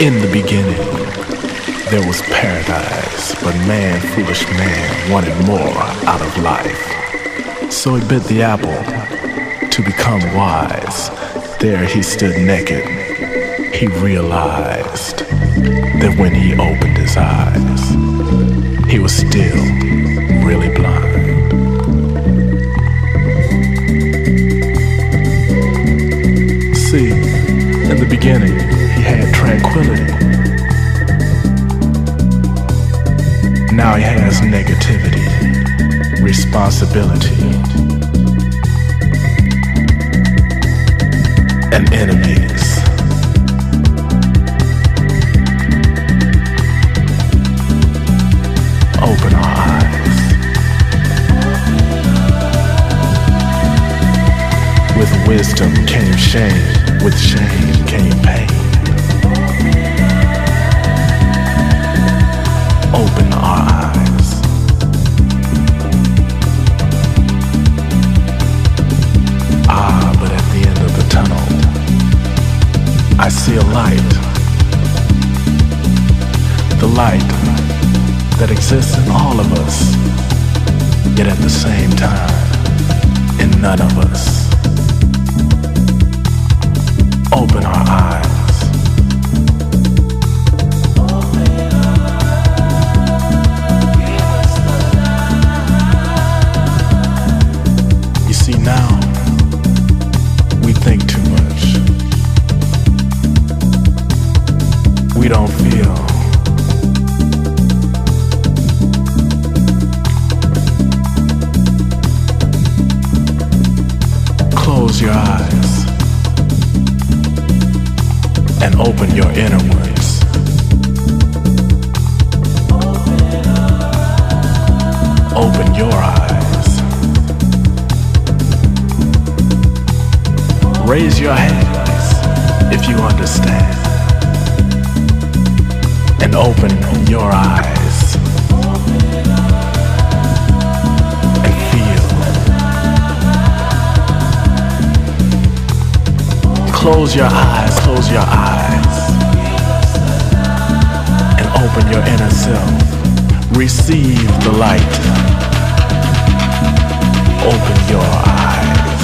In the beginning, there was paradise, but man, foolish man, wanted more out of life. So he bit the apple to become wise. There he stood naked. He realized that when he opened his eyes, he was still really blind. See, in the beginning, he had tranquility. Now he has negativity, responsibility, and enemies. Open our eyes. With wisdom came shame, with shame came pain. Open our eyes. Ah, but at the end of the tunnel, I see a light. The light that exists in all of us, yet at the same time, in none of us. Open our eyes. You see, now we think too much. We don't feel. Close your eyes and open your inner ones. Open your eyes. Raise your hands if you understand. And open your eyes. And feel. Close your eyes, close your eyes. And open your inner self. Receive the light. Open your eyes.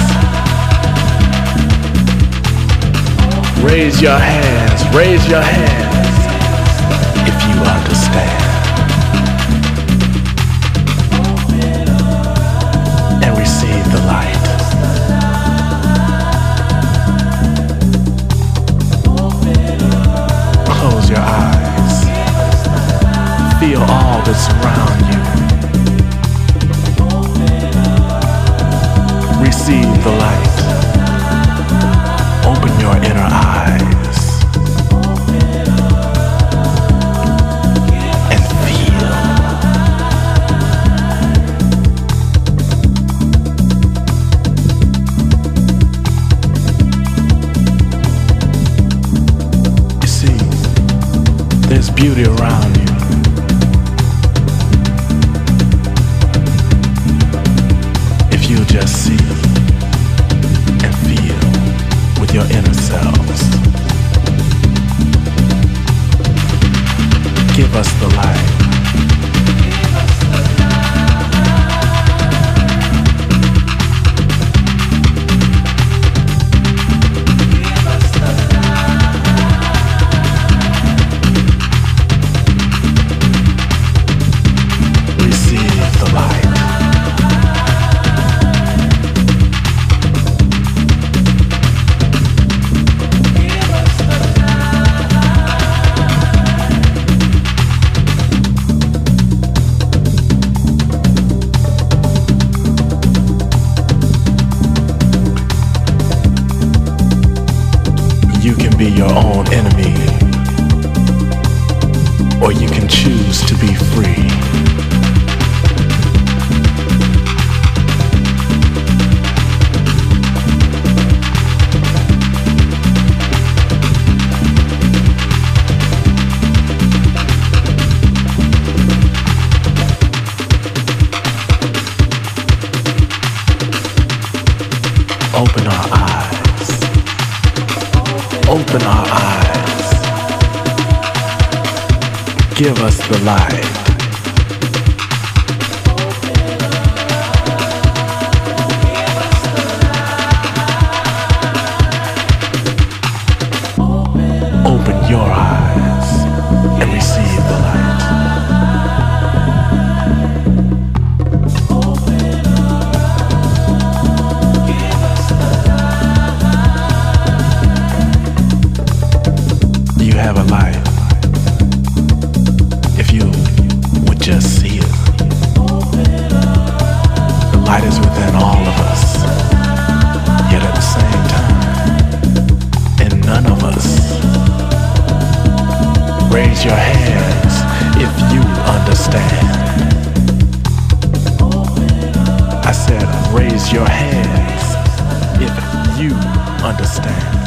Raise your hands, raise your hands, if you understand. And receive the light. Close your eyes. Feel all that's around you. Receive the light. Open your inner eyes. And feel. You see, there's beauty around you. If you just see and feel with your inner selves. Give us the light. Receive the light. You can be your own enemy, or you can choose to be free. Open our eyes. Open our eyes. give us the light. Open your eyes and receive the light. You have a light. If you would just see it. The light is within all of us. Yet at the same time, in none of us. Raise your hands if you understand. I said, raise your hands if you understand.